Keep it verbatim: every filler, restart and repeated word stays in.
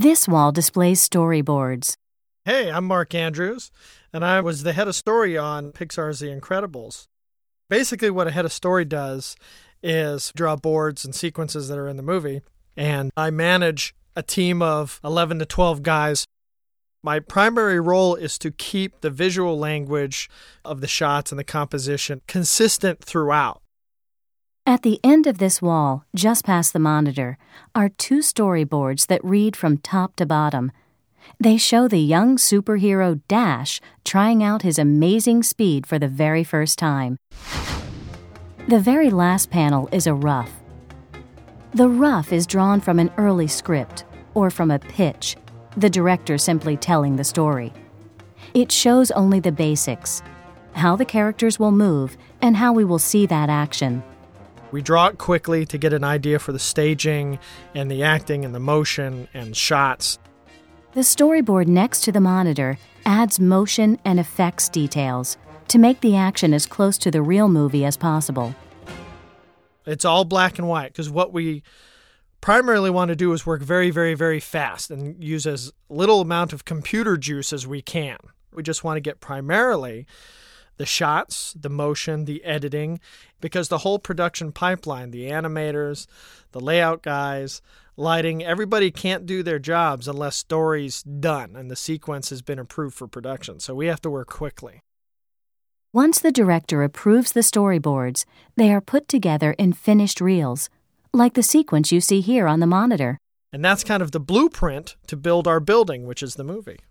This wall displays storyboards. Hey, I'm Mark Andrews, and I was the head of story on Pixar's The Incredibles. Basically, what a head of story does is draw boards and sequences that are in the movie, and I manage a team of eleven to twelve guys. My primary role is to keep the visual language of the shots and the composition consistent throughout. At the end of this wall, just past the monitor, are two storyboards that read from top to bottom. They show the young superhero Dash trying out his amazing speed for the very first time. The very last panel is a rough. The rough is drawn from an early script, or from a pitch, the director simply telling the story. It shows only the basics, how the characters will move, and how we will see that action. We draw it quickly to get an idea for the staging and the acting and the motion and shots. The storyboard next to the monitor adds motion and effects details to make the action as close to the real movie as possible. It's all black and white because what we primarily want to do is work very, very, very fast and use as little amount of computer juice as we can. We just want to get primarily the shots, the motion, the editing, because the whole production pipeline, the animators, the layout guys, lighting, everybody can't do their jobs unless story's done and the sequence has been approved for production. So we have to work quickly. Once the director approves the storyboards, they are put together in finished reels, like the sequence you see here on the monitor. And that's kind of the blueprint to build our building, which is the movie.